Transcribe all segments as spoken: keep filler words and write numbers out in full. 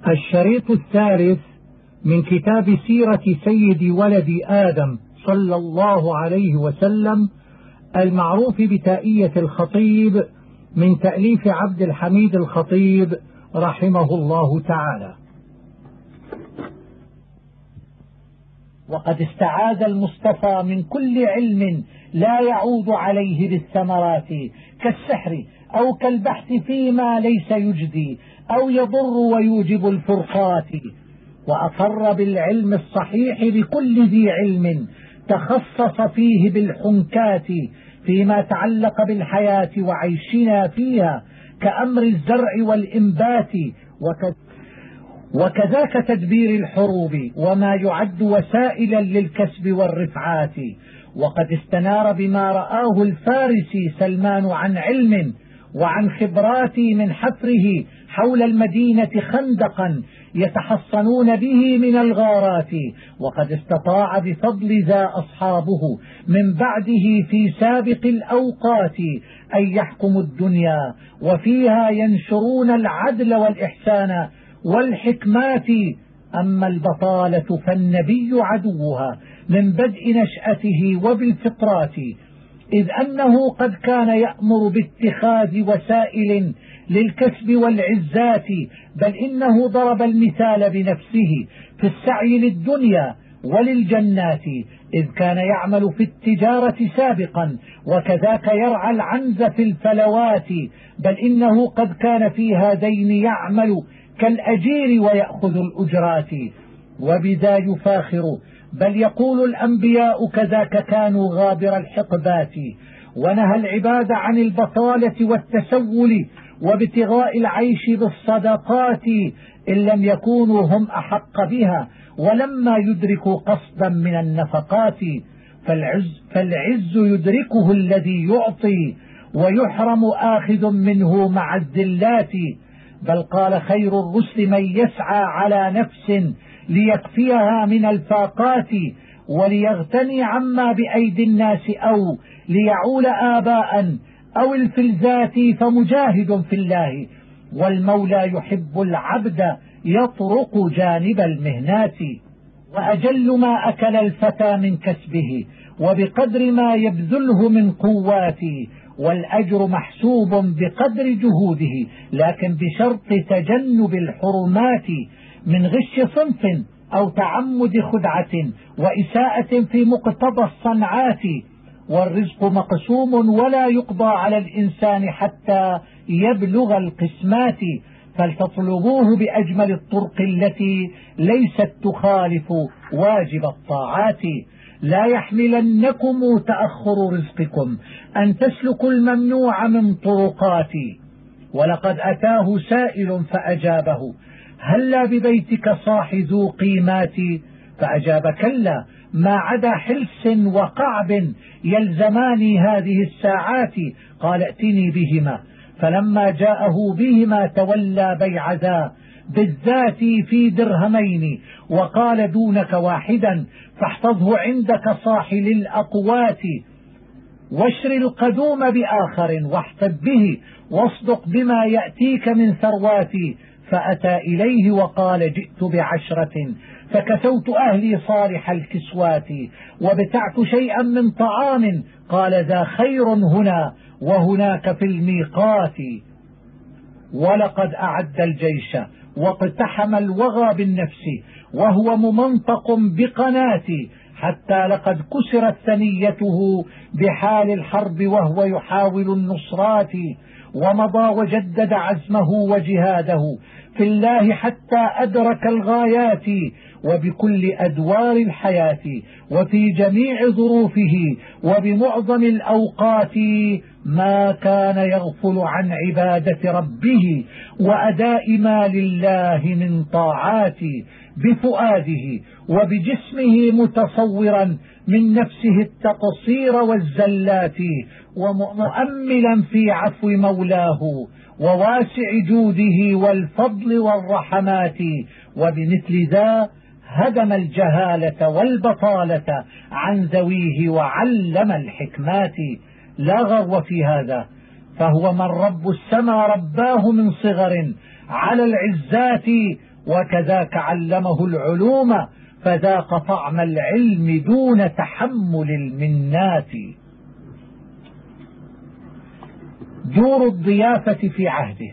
الشريط الثالث من كتاب سيرة سيد ولد آدم صلى الله عليه وسلم المعروف بتائية الخطيب من تأليف عبد الحميد الخطيب رحمه الله تعالى. وقد استعاذ المصطفى من كل علم لا يعود عليه بالثمرات كالسحر أو كالبحث فيما ليس يجدي أو يضر ويوجب الفرقات، وأقر بالعلم الصحيح لكل ذي علم تخصص فيه بالحنكات فيما تعلق بالحياة وعيشنا فيها كأمر الزرع والإنبات وكذاك تدبير الحروب وما يعد وسائلا للكسب والرفعات. وقد استنار بما رآه الفارسي سلمان عن علم وعن خبرات من حفره حول المدينة خندقا يتحصنون به من الغارات. وقد استطاع بفضل ذا أصحابه من بعده في سابق الأوقات أن يحكموا الدنيا وفيها ينشرون العدل والإحسان والحكمات. أما البطالة فالنبي عدوها من بدء نشأته وبالفطرات، إذ أنه قد كان يأمر باتخاذ وسائل للكسب والعزات، بل إنه ضرب المثال بنفسه في السعي للدنيا وللجنات، إذ كان يعمل في التجارة سابقا وكذاك يرعى العنز في الفلوات، بل إنه قد كان في هذين يعمل كالأجير ويأخذ الأجرات. وبذا يفاخر بل يقول الأنبياء كذاك كانوا غابر الحقبات، ونهى العباد عن البطالة والتسول وابتغاء العيش بالصدقات إن لم يكونوا هم أحق بها ولما يدركوا قصدا من النفقات. فالعز, فالعز يدركه الذي يعطي ويحرم آخذ منه مع الذلات. بل قال خير الرسل من يسعى على نفس ليكفيها من الفاقات وليغتني عما بأيدي الناس أو ليعول آباء أو الفلذات، فمجاهد في الله والمولى يحب العبد يطرق جانب المهنات. وأجل ما أكل الفتى من كسبه وبقدر ما يبذله من قوات، والأجر محسوب بقدر جهوده لكن بشرط تجنب الحرمات من غش صنف أو تعمد خدعة وإساءة في مقتضى الصنعات. والرزق مقسوم ولا يقضى على الإنسان حتى يبلغ القسمات، فلتطلبوه بأجمل الطرق التي ليست تخالف واجب الطاعات. لا يحملنكم تأخر رزقكم أن تسلكوا الممنوع من طرقات. ولقد أتاه سائل فأجابه هلا ببيتك صاح ذو قيمات، فأجاب كلا ما عدا حلس وقعب يلزماني هذه الساعات. قال ائتني بهما، فلما جاءه بهما تولى بيع ذا بالذات في درهمين وقال دونك واحدا فاحفظه عندك صاح للأقوات، واشر القدوم بآخر واحتد به واصدق بما يأتيك من ثرواتي. فأتى إليه وقال جئت بعشرة فكسوت أهلي صالح الكسوات وبتعت شيئا من طعام. قال ذا خير هنا وهناك في الميقات. ولقد أعد الجيش واقتحم الوغى بالنفس وهو ممنطق بقناتي، حتى لقد كسرت ثنيته بحال الحرب وهو يحاول النصرات. ومضى وجدد عزمه وجهاده في الله حتى أدرك الغايات، وبكل أدوار الحياة وفي جميع ظروفه وبمعظم الأوقات ما كان يغفل عن عبادة ربه وأداء ما لله من طاعات، بفؤاده وبجسمه متصورا من نفسه التقصير والزلات، ومؤملا في عفو مولاه وواسع جوده والفضل والرحمات. وبمثل ذا هدم الجهالة والبطالة عن ذويه وعلم الحكمات. لا غرو في هذا، فهو من رب السما رباه من صغر على العزات وكذاك علمه العلوم فذاق طعم العلم دون تحمل المنات. دور الضيافة في عهده،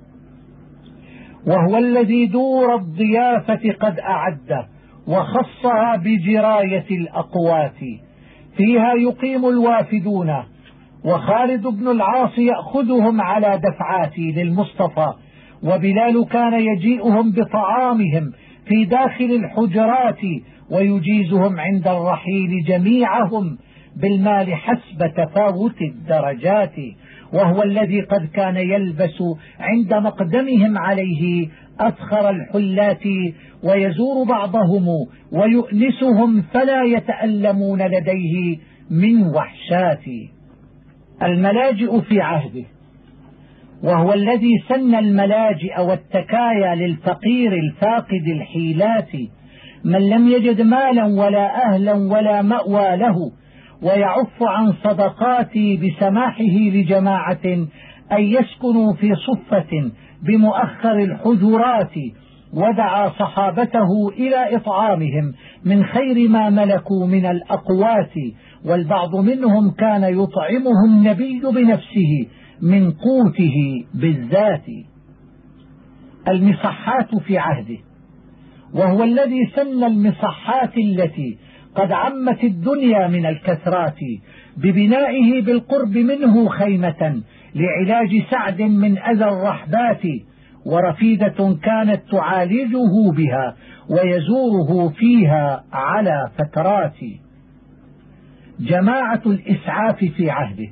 وهو الذي دور الضيافة قد أعد وخصها بجراية الأقوات، فيها يقيم الوافدون، وخالد بن العاص يأخذهم على دفعات للمصطفى، وبلال كان يجيئهم بطعامهم في داخل الحجرات ويجيزهم عند الرحيل جميعهم بالمال حسب تفاوت الدرجات، وهو الذي قد كان يلبس عند مقدمهم عليه أفخر الحلات ويزور بعضهم ويؤنسهم فلا يتألمون لديه من وحشات. الملاجئ في عهده، وهو الذي سن الملاجئ والتكايا للفقير الفاقد الحيلات من لم يجد مالا ولا أهلا ولا مأوى له، ويعف عن صدقاتي بسماحه لجماعة أن يسكنوا في صفة بمؤخر الحجرات، ودعا صحابته إلى إطعامهم من خير ما ملكوا من الأقوات، والبعض منهم كان يطعمه النبي بنفسه من قوته بالذات. المصحات في عهده، وهو الذي سن المصحات التي قد عمت الدنيا من الكثرات ببنائه بالقرب منه خيمة لعلاج سعد من أذى الرحبات، ورفيدة كانت تعالجه بها ويزوره فيها على فترات. جماعة الإسعاف في عهده،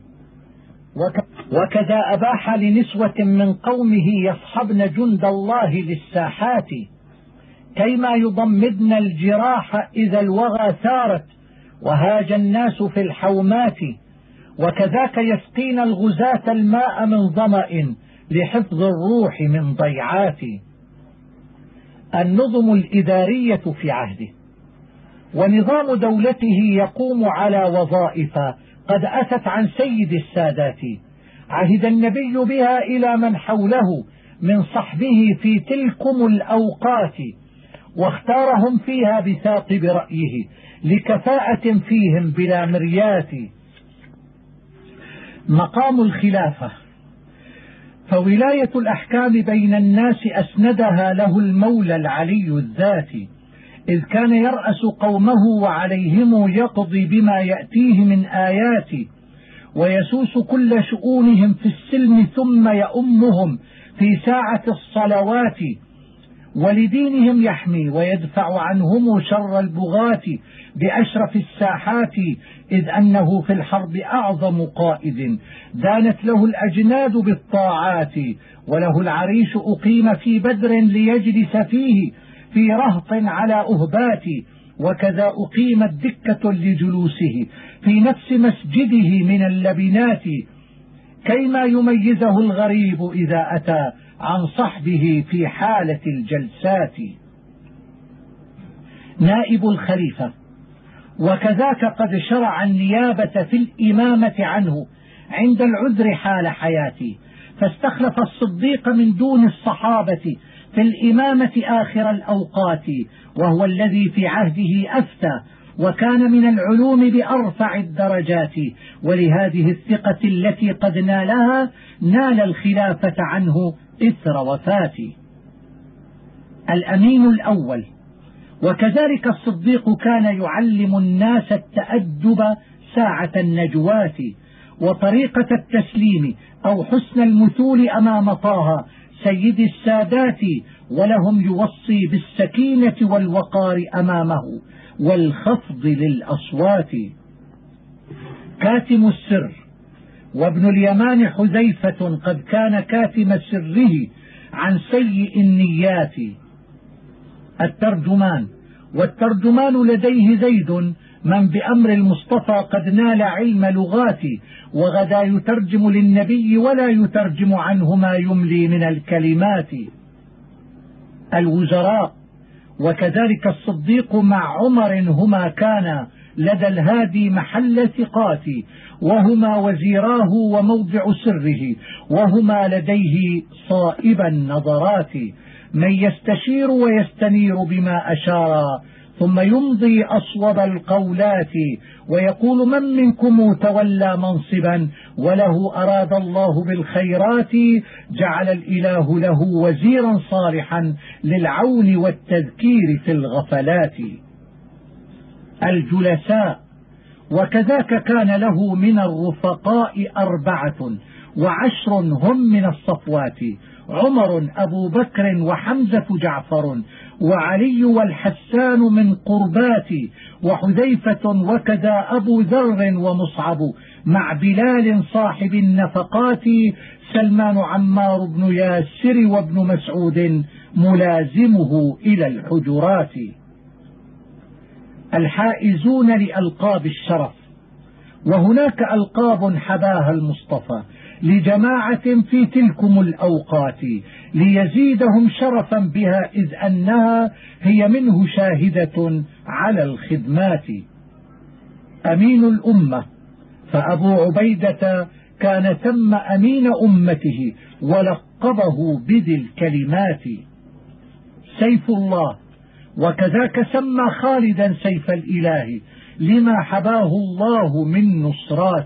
وكذا أباح لنسوة من قومه يصحبن جند الله للساحات كيما يضمدن الجراح إذا الوغى ثارت وهاج الناس في الحومات، وكذاك يسقين الغزاة الماء من ظمأ لحفظ الروح من ضيعات. النظم الإدارية في عهده، ونظام دولته يقوم على وظائف قد أتت عن سيد السادات، عهد النبي بها إلى من حوله من صحبه في تلكم الأوقات، واختارهم فيها بثاقب رأيه لكفاءة فيهم بلا مريات. مقام الخلافة، فولاية الأحكام بين الناس أسندها له المولى العلي الذات، إذ كان يرأس قومه وعليهم يقضي بما يأتيه من آيات، ويسوس كل شؤونهم في السلم ثم يؤمهم في ساعة الصلوات، ولدينهم يحمي ويدفع عنهم شر البغاة بأشرف الساحات، إذ أنه في الحرب أعظم قائد دانت له الأجناد بالطاعات، وله العريش أقيم في بدر ليجلس فيه في رهط على أهبات، وكذا أقيمت دكة لجلوسه في نفس مسجده من اللبنات، كيما يميزه الغريب إذا أتى عن صحبه في حالة الجلسات. نائب الخليفة، وكذاك قد شرع النيابة في الإمامة عنه عند العذر حال حياته، فاستخلف الصديق من دون الصحابة في الإمامة آخر الأوقات، وهو الذي في عهده أفتى وكان من العلوم بأرفع الدرجات، ولهذه الثقة التي قد نالها نال الخلافة عنه إثر وفاته. الأمين الأول، وكذلك الصديق كان يعلم الناس التأدب ساعة النجوات وطريقة التسليم أو حسن المثول أمام طه سيد السادات، ولهم يوصي بالسكينة والوقار أمامه والخفض للأصوات. كاتم السر، وابن اليمان حذيفة قد كان كاتم سره عن سيء النيات. الترجمان، والترجمان لديه زيد من بأمر المصطفى قد نال علم لغات، وغدا يترجم للنبي ولا يترجم عنه ما يملي من الكلمات. الوزراء، وكذلك الصديق مع عمر هما كانا لدى الهادي محل ثقات، وهما وزيراه وموضع سره، وهما لديه صائب النظرات. من يستشير ويستنير بما أشار، ثم يمضي أصوب القولات ويقول من منكم تولى منصبا وله أراد الله بالخيرات، جعل الإله له وزيرا صالحا للعون والتذكير في الغفلات. الجلساء. وكذاك كان له من الرفقاء أربعة وعشر هم من الصفوات: عمر أبو بكر وحمزة جعفر وعلي والحسان من قربات وحذيفة وكذا أبو ذر ومصعب مع بلال صاحب النفقات، سلمان عمار بن ياسر وابن مسعود ملازمه إلى الحجرات. الحائزون لألقاب الشرف. وهناك ألقاب حباها المصطفى لجماعة في تلكم الأوقات ليزيدهم شرفا بها، إذ أنها هي منه شاهدة على الخدمات. أمين الأمة. فأبو عبيدة كان ثم أمين أمته ولقبه بذي الكلمات. سيف الله. وكذاك سمى خالدا سيف الإله لما حباه الله من نصرات.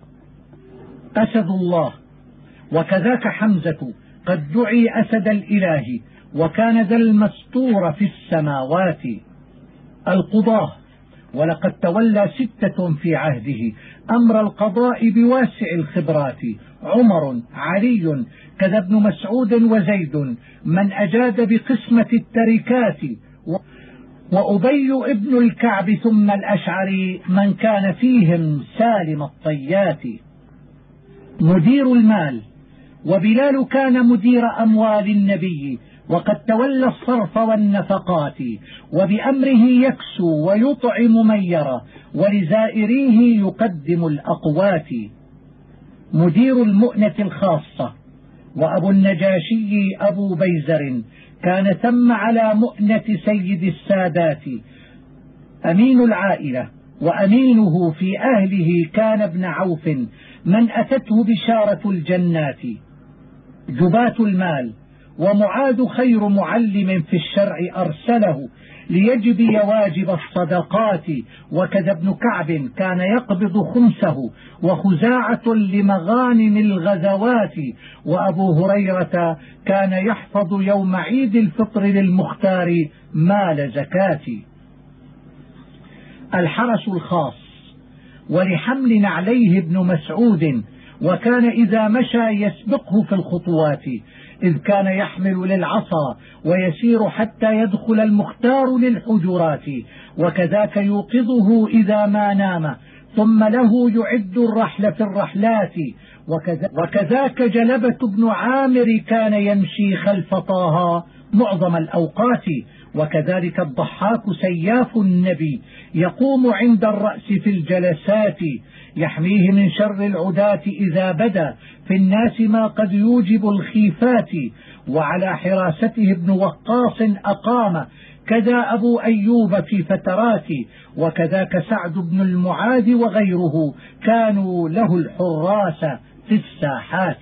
أسد الله. وكذاك حمزة قد دعي أسد الإله وكان ذا المستور في السماوات. القضاة. ولقد تولى ستة في عهده أمر القضاء بواسع الخبرات: عمر، علي، كذا ابن مسعود وزيد من أجاد بقسمة التركات، وأبي ابن الكعب ثم الأشعري من كان فيهم سالم الطيات. مدير المال. وبلال كان مدير أموال النبي وقد تولى الصرف والنفقات، وبأمره يكسو ويطعم من يرى ولزائريه يقدم الأقوات. مدير المؤنة الخاصة. وأبو النجاشي أبو بيزر كان ثم على مؤنة سيد السادات. أمين العائلة. وأمينه في أهله كان ابن عوف من أتته بشارة الجنات. جبات المال. ومعاذ خير معلم في الشرع أرسله ليجبي واجب الصدقات، وكذا ابن كعب كان يقبض خمسه وخزاعة لمغانم الغزوات، وأبو هريرة كان يحفظ يوم عيد الفطر للمختار مال زكاة. الحرس الخاص. ولحمل عليه ابن مسعود وكان إذا مشى يسبقه في الخطوات، إذ كان يحمل للعصا ويسير حتى يدخل المختار للحجرات، وكذاك يوقظه إذا ما نام ثم له يعد الرحل في الرحلات. وكذاك جلبة بن عامر كان يمشي خلف طه معظم الأوقات، وكذلك الضحاك سياف النبي يقوم عند الرأس في الجلسات، يحميه من شر العداة إذا بدا في الناس ما قد يوجب الخيفات. وعلى حراسته ابن وقاص أقام كذا أبو أيوب في فترات، وكذاك سعد بن المعاذ وغيره كانوا له الحراس في الساحات.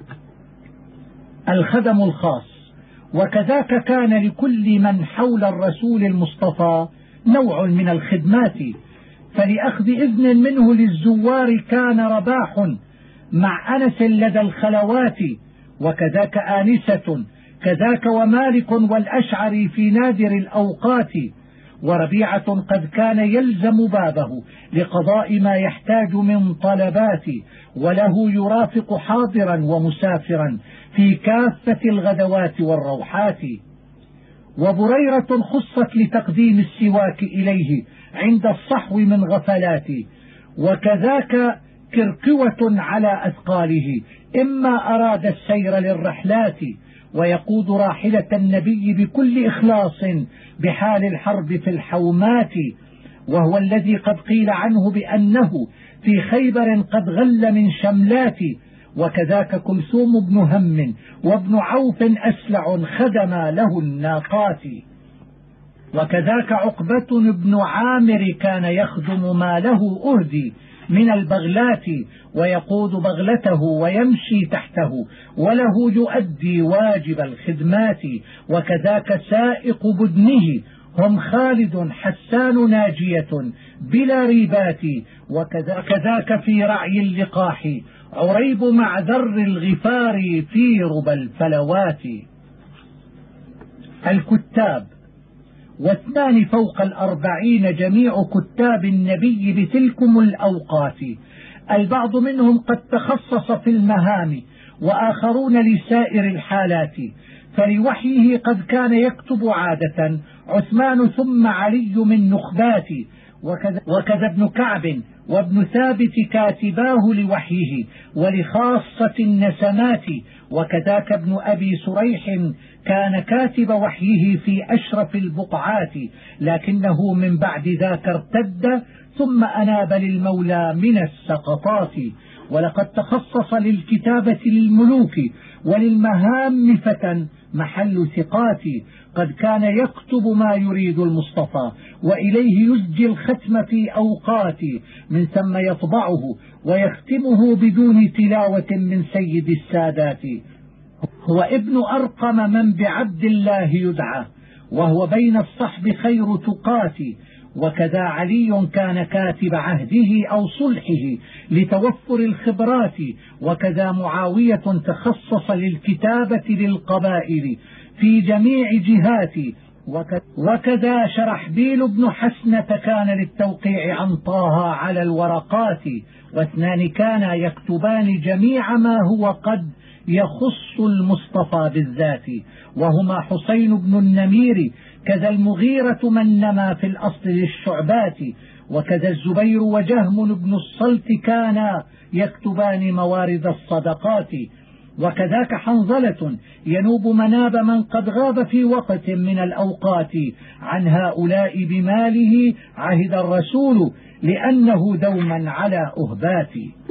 الخدم الخاص. وكذاك كان لكل من حول الرسول المصطفى نوع من الخدمات، فلأخذ إذن منه للزوار كان رباح مع أنس لدى الخلوات، وكذاك آنسة، كذاك ومالك والأشعري في نادر الأوقات، وربيعة قد كان يلزم بابه لقضاء ما يحتاج من طلبات، وله يرافق حاضرا ومسافرا في كافة الغدوات والروحات. وبريرة خصت لتقديم السواك إليه عند الصحو من غفلات، وكذاك كركوة على أثقاله إما أراد السير للرحلات، ويقود راحلة النبي بكل إخلاص بحال الحرب في الحومات، وهو الذي قد قيل عنه بأنه في خيبر قد غل من شملات. وكذاك كلثوم بن هم وابن عوف أسلع خدما له الناقات. وكذاك عقبة بن عامر كان يخدم ما له أهدي من البغلات ويقود بغلته ويمشي تحته، وله يؤدي واجب الخدمات، وكذاك سائق بدنه، هم خالد حسان ناجية بلا ريبات، وكذاك في رعي اللقاح عريب مع ذر الغفار في ربى الفلوات. الكتاب واثنان فوق الأربعين جميع كتاب النبي بتلكم الأوقات، البعض منهم قد تخصص في المهام وآخرون لسائر الحالات، فلوحيه قد كان يكتب عادة عثمان ثم علي من نخبات، وكذا, وكذا ابن كعب وابن ثابت كاتباه لوحيه ولخاصة النسمات، وكذاك ابن أبي سريح كان كاتب وحيه في أشرف البقعات، لكنه من بعد ذاك ارتد ثم أناب للمولى من السقطات. ولقد تخصص للكتابة للملوك وللمهام فتى محل ثقات، قد كان يكتب ما يريد المصطفى وإليه يسجي الختم في أوقات، من ثم يطبعه ويختمه بدون تلاوة من سيد السادات. هو ابن أرقم من بعبد الله يدعى، وهو بين الصحب خير تقات، وكذا علي كان كاتب عهده أو صلحه لتوفر الخبرات، وكذا معاوية تخصص للكتابة للقبائل في جميع جهات، وكذا شرحبيل بن حسنة كان للتوقيع عن طه على الورقات، واثنان كانا يكتبان جميع ما هو قد يخص المصطفى بالذات، وهما حسين بن النمير كذا المغيرة من نما في الأصل للشعبات، وكذا الزبير وجهم بن الصلت كانا يكتبان موارد الصدقات، وكذاك حنظلة ينوب مناب من قد غاب في وقت من الأوقات، عن هؤلاء بماله عهد الرسول لأنه دوما على أهبات.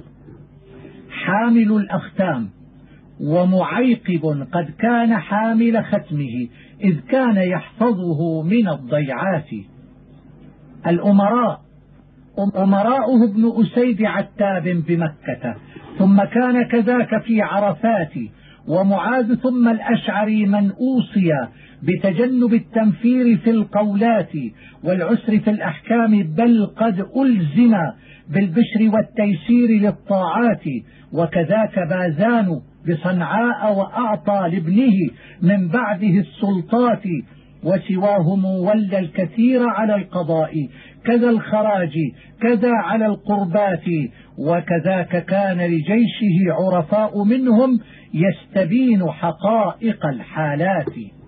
حامل الأختام ومعيقب قد كان حامل ختمه إذ كان يحفظه من الضيعات. الأمراء أمراؤه ابن أسيد عتاب بمكة، ثم كان كذاك في عرفات، ومعاذ ثم الأشعري من أوصي بتجنب التنفير في القولات والعسر في الأحكام، بل قد ألزم بالبشر والتيسير للطاعات، وكذاك بازان بصنعاء وأعطى لابنه من بعده السلطات، وسواهم ولى الكثير على القضاء كذا الخراج كذا على القربات، وكذاك كان لجيشه عرفاء منهم يستبين حقائق الحالات.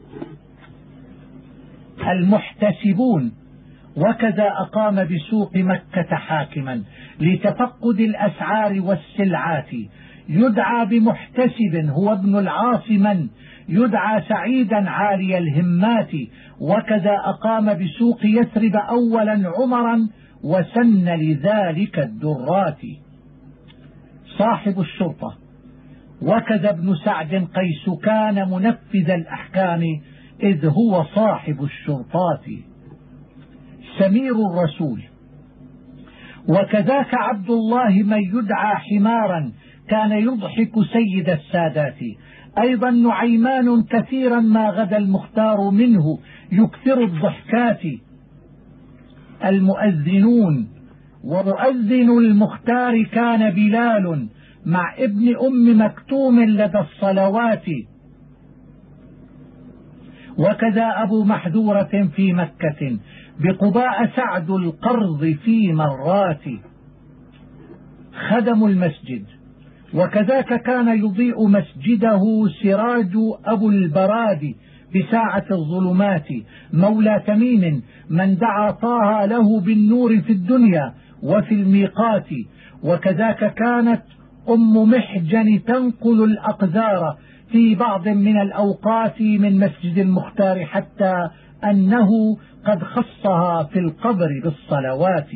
المحتسبون وكذا أقام بسوق مكة حاكما لتفقد الأسعار والسلعات، يدعى بمحتسب هو ابن العاص من يدعى سعيدا عالي الهمات، وكذا أقام بسوق يثرب أولا عمرا وسن لذلك الدرات. صاحب الشرطة وكذا ابن سعد قيس كان منفذ الأحكام إذ هو صاحب الشرطات. سمير الرسول وكذاك عبد الله من يدعى حمارا كان يضحك سيد السادات، أيضا نعيمان كثيرا ما غدا المختار منه يكثر الضحكات. المؤذنون ومؤذن المختار كان بلال مع ابن أم مكتوم لدى الصلوات، وكذا أبو محذورة في مكة بقباء سعد القرض في مرات. خدم المسجد وكذاك كان يضيء مسجده سراج أبو البراد بساعة الظلمات، مولى تميم من دعا طه له بالنور في الدنيا وفي الميقات، وكذاك كانت أم محجن تنقل الأقذار في بعض من الأوقات من مسجد المختار، حتى أنه قد خصها في القبر بالصلوات.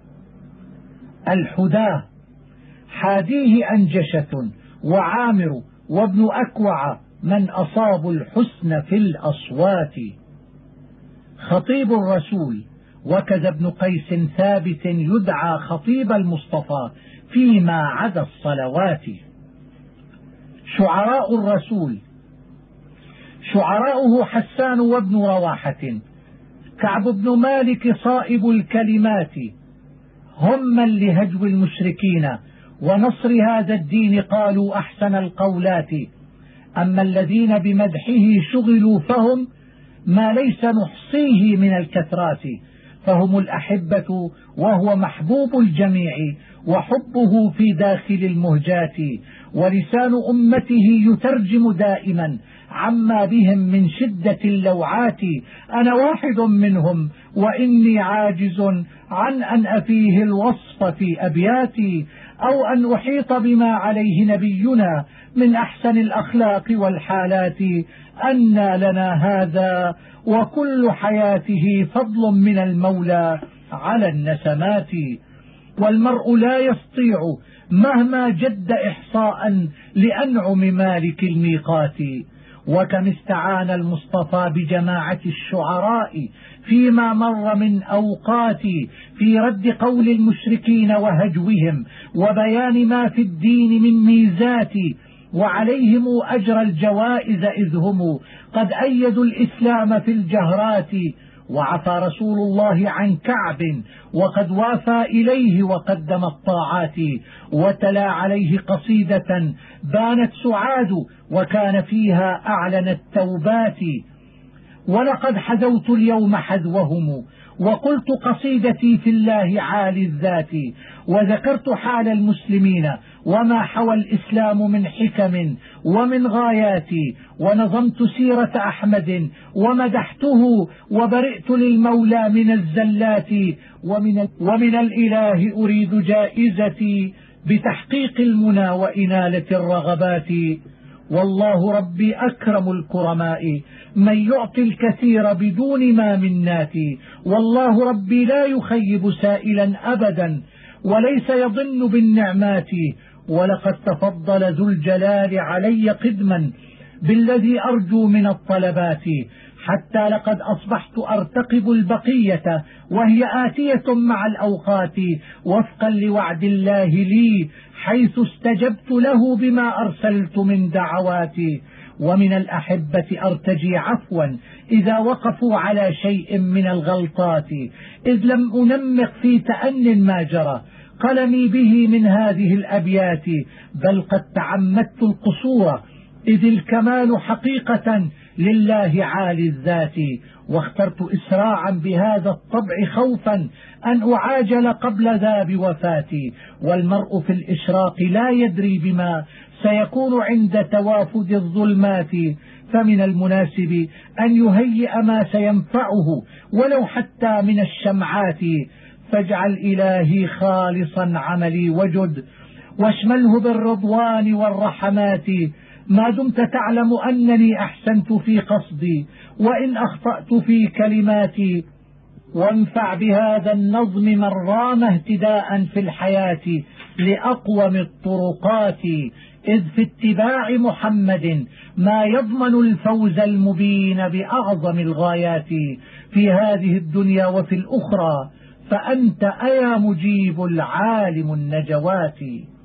الحداه حاديه أنجشة وعامر وابن أكوع من أصابوا الحسن في الأصوات. خطيب الرسول وكذا ابن قيس ثابت يدعى خطيب المصطفى فيما عدا الصلوات. شعراء الرسول: شعراؤه حسان وابن رواحة، كعب بن مالك صائب الكلمات، هم من لهجو المشركين ونصر هذا الدين قالوا أحسن القولات. أما الذين بمدحه شغلوا فهم ما ليس نحصيه من الكثرات، فهم الأحبة وهو محبوب الجميع، وحبه في داخل المهجات، ولسان أمته يترجم دائما عما بهم من شدة اللوعات. أنا واحد منهم وإني عاجز عن أن أفيه الوصف في أبياتي، أو أن أحيط بما عليه نبينا من أحسن الأخلاق والحالات. أنى لنا هذا وكل حياته فضل من المولى على النسمات. والمرء لا يستطيع مهما جد إحصاء لأنعم مالك الميقات. وكم استعان المصطفى بجماعة الشعراء فيما مر من أوقات في رد قول المشركين وهجوهم وبيان ما في الدين من ميزات، وعليهم أجر الجوائز إذ هم قد أيدوا الإسلام في الجهرات. وعفى رسول الله عن كعب وقد وافى إليه وقدم الطاعات، وتلا عليه قصيدة بانت سعاد وكان فيها أعلن التوبات. ولقد حذوت اليوم حذوهم وقلت قصيدتي في الله عالي الذات، وذكرت حال المسلمين وما حوى الإسلام من حكم ومن غايات، ونظمت سيرة أحمد ومدحته وبرئت للمولى من الزلات. ومن, ومن الإله أريد جائزتي بتحقيق المنى وإنالة الرغبات. والله ربي أكرم الكرماء من يعطي الكثير بدون ما منات. والله ربي لا يخيب سائلا أبدا وليس يضن بالنعمات. ولقد تفضل ذو الجلال علي قدما بالذي أرجو من الطلبات، حتى لقد أصبحت أرتقب البقية وهي آتية مع الأوقات، وفقا لوعد الله لي حيث استجبت له بما أرسلت من دعواتي. ومن الأحبة أرتجي عفوا إذا وقفوا على شيء من الغلطات، إذ لم أنمق في تأن ما جرى قلمي به من هذه الأبيات، بل قد تعمدت القصور إذ الكمال حقيقة لله عالي الذات. واخترت إسراعا بهذا الطبع خوفا أن أعاجل قبل ذا بوفاتي. والمرء في الإشراق لا يدري بما سيكون عند توافد الظلمات، فمن المناسب أن يهيئ ما سينفعه ولو حتى من الشمعات. فاجعل إلهي خالصا عملي وجد واشمله بالرضوان والرحمات، ما دمت تعلم أنني أحسنت في قصدي وإن أخطأت في كلماتي. وانفع بهذا النظم من رام اهتداء في الحياة لأقوم الطرقات، إذ في اتباع محمد ما يضمن الفوز المبين بأعظم الغايات في هذه الدنيا وفي الأخرى، فأنت أيا مجيب العالم النجوات.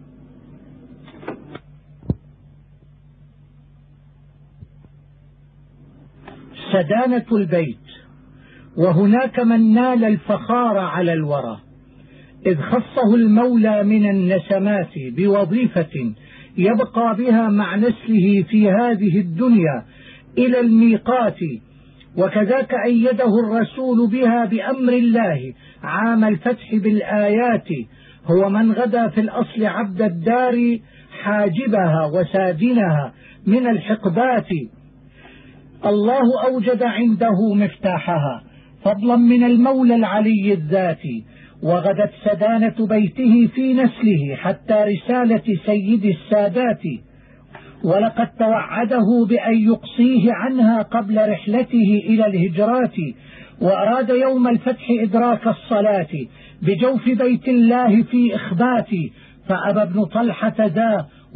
سدانة البيت. وهناك من نال الفخار على الورى، إذ خصه المولى من النسمات بوظيفة يبقى بها مع نسله في هذه الدنيا إلى الميقات، وكذاك أيده الرسول بها بأمر الله عام الفتح بالآيات. هو من غدا في الأصل عبد الدار حاجبها وسادنها من الحقبات، الله أوجد عنده مفتاحها فضلا من المولى العلي الذات. وغدت سدانة بيته في نسله حتى رسالة سيد السادات، ولقد توعده بأن يقصيه عنها قبل رحلته إلى الهجرات. وأراد يوم الفتح إدراك الصلاة بجوف بيت الله في إخبات، فأبى ابن طلحة ذا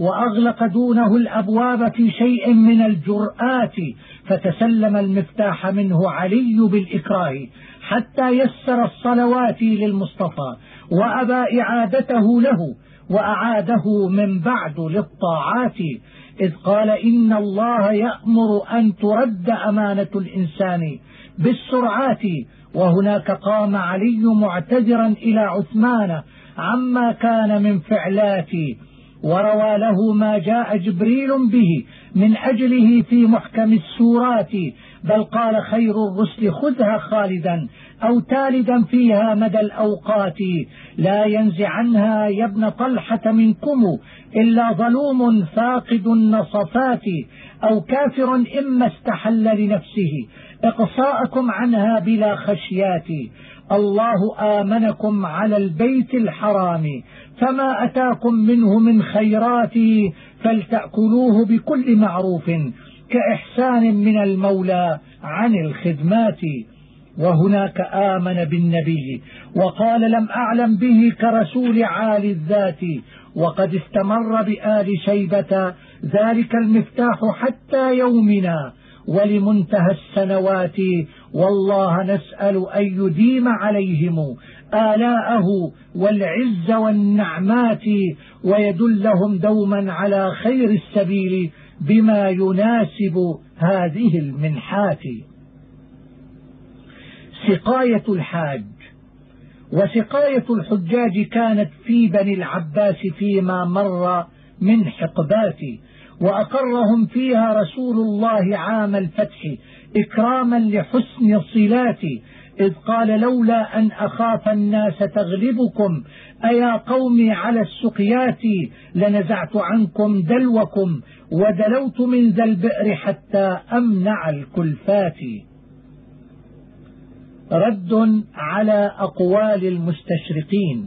وأغلق دونه الأبواب في شيء من الجرآت، فتسلم المفتاح منه علي بالإكراه حتى يسر الصلوات للمصطفى وأبى إعادته له، وأعاده من بعد للطاعات، إذ قال إن الله يأمر أن ترد أمانة الإنسان بالسرعات. وهناك قام علي معتذرا إلى عثمان عما كان من فعلاتي، وروى له ما جاء جبريل به من أجله في محكم السورات، بل قال خير الرسل خذها خالدا أو تالدا فيها مدى الأوقات، لا ينزعنها يا ابن طلحة منكم إلا ظلوم فاقد النصفات، أو كافر إما استحل لنفسه إقصاءكم عنها بلا خشيات. الله آمنكم على البيت الحرام، فما أتاكم منه من خيرات فلتأكلوه بكل معروف، كإحسان من المولى عن الخدمات. وهناك آمن بالنبي وقال لم أعلم به كرسول عالي الذات، وقد استمر بآل شيبة ذلك المفتاح حتى يومنا ولمنتهى السنوات، والله نسأل أن يديم عليهم آلاءه والعز والنعمات، ويدلهم دوما على خير السبيل بما يناسب هذه المنحات. سقاية الحاج. وسقاية الحجاج كانت في بني العباس فيما مر من حقبات، وأقرهم فيها رسول الله عام الفتح إكراما لحسن الصلات، إذ قال لولا أن أخاف الناس تغلبكم أيا قومي على السقيات لنزعت عنكم دلوكم ودلوت من ذا البئر حتى أمنع الكلفات. رد على أقوال المستشرقين.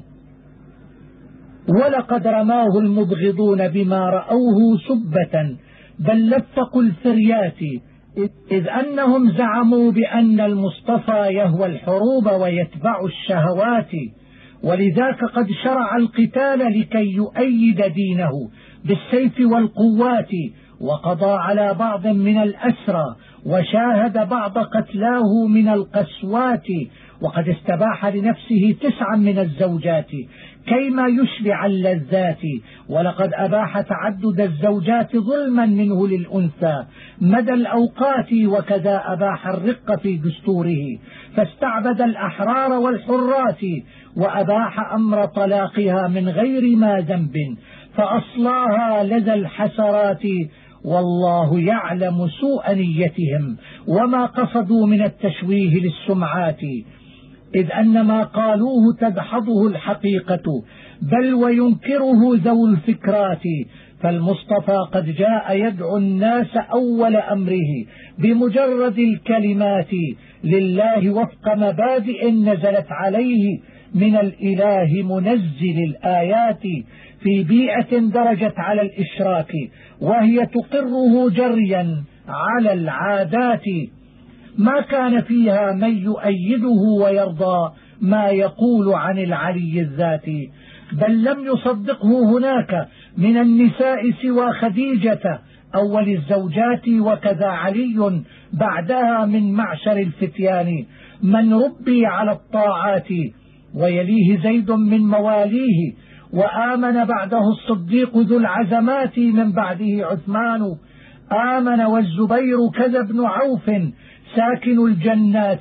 ولقد رماه المبغضون بما رأوه سبة بل لفقوا الفريات، إذ أنهم زعموا بأن المصطفى يهوى الحروب ويتبع الشهوات، ولذاك قد شرع القتال لكي يؤيد دينه بالسيف والقوات، وقضى على بعض من الأسرى وشاهد بعض قتلاه من القسوات، وقد استباح لنفسه تسعا من الزوجات كيما يشبع اللذات، ولقد أباح تعدد الزوجات ظلما منه للأنثى مدى الأوقات، وكذا أباح الرق في دستوره فاستعبد الأحرار والحرات، وأباح أمر طلاقها من غير ما ذنب فأصلاها لدى الحسرات، والله يعلم سوء نيتهم وما قصدوا من التشويه للسمعات، إذ أن ما قالوه تدحضه الحقيقة بل وينكره ذو الفكرات، فالمصطفى قد جاء يدعو الناس أول أمره بمجرد الكلمات لله وفق مبادئ نزلت عليه من الإله منزل الآيات، في بيئة درجت على الإشراك وهي تقره جريا على العادات، ما كان فيها من يؤيده ويرضى ما يقول عن العلي الذاتي، بل لم يصدقه هناك من النساء سوى خديجة أول الزوجات، وكذا علي بعدها من معشر الفتيان من ربي على الطاعات، ويليه زيد من مواليه، وآمن بعده الصديق ذو العزمات، من بعده عثمان آمن، والزبير كذا ابن عوف ساكن الجنات،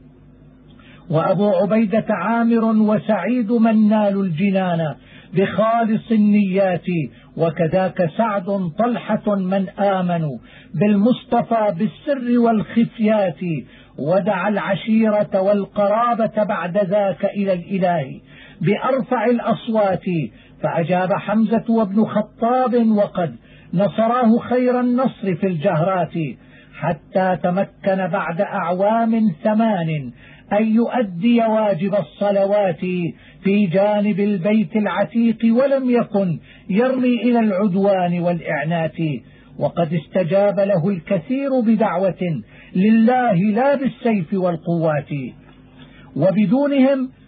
وأبو عبيدة عامر وسعيد من نالوا الجنان بخالص النيات، وكذاك سعد طلحة من آمنوا بالمصطفى بالسر والخفيات، ودعا العشيرة والقرابة بعد ذاك إلى الإله بأرفع الأصوات، فأجاب حمزة وابن خطاب وقد نصراه خير النصر في الجهرات، حتى تمكن بعد أعوام ثمان أن يؤدي واجب الصلوات في جانب البيت العتيق، ولم يكن يرمي إلى العدوان والإعنات، وقد استجاب له الكثير بدعوة لله لا بالسيف والقوات، وبدونهم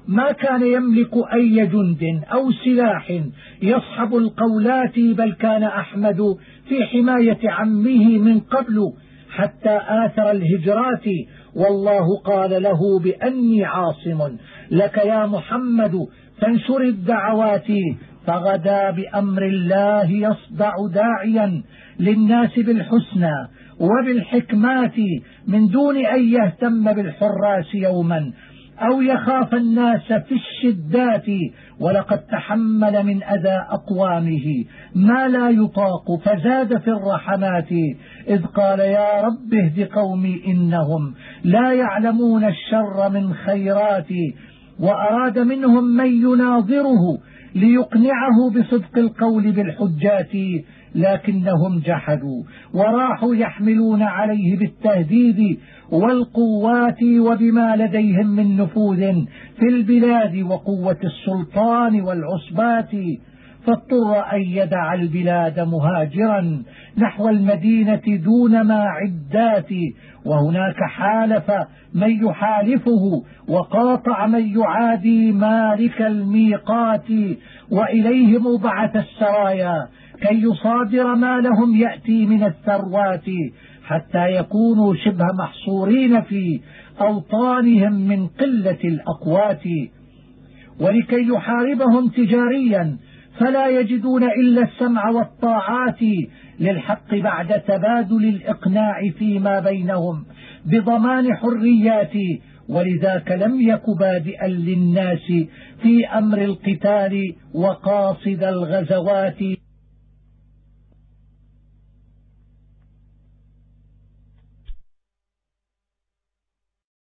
ما كان يملك أي جند أو سلاح يصحب القولات، بل كان أحمد في حماية عمه من قبل حتى آثر الهجرات، والله قال له بأني عاصم لك يا محمد فانشر الدعوات. فغدا بأمر الله يصدع داعيا للناس بالحسنى وبالحكمات، من دون أن يهتم بالحراس يوما أو يخاف الناس في الشدات. ولقد تحمل من أذى أقوامه ما لا يطاق، فزاد في الرحمات، إذ قال يا رب اهد قومي إنهم لا يعلمون الشر من خيراتي. وأراد منهم من يناظره ليقنعه بصدق القول بالحجات، لكنهم جحدوا وراحوا يحملون عليه بالتهديد والقوات وبما لديهم من نفوذ في البلاد وقوة السلطان والعصبات. فاضطر أن يدع البلاد مهاجرا نحو المدينة دون ما عدات، وهناك حالف من يحالفه وقاطع من يعادي مالك الميقات، وإليهم بعث السرايا كي يصادر ما لهم يأتي من الثروات، حتى يكونوا شبه محصورين في أوطانهم من قلة الأقوات. ولكي يحاربهم تجاريا فلا يجدون إلا السمع والطاعات للحق بعد تبادل الإقناع فيما بينهم بضمان حريات. ولذاك لم يك بادئا للناس في أمر القتال وقاصد الغزوات.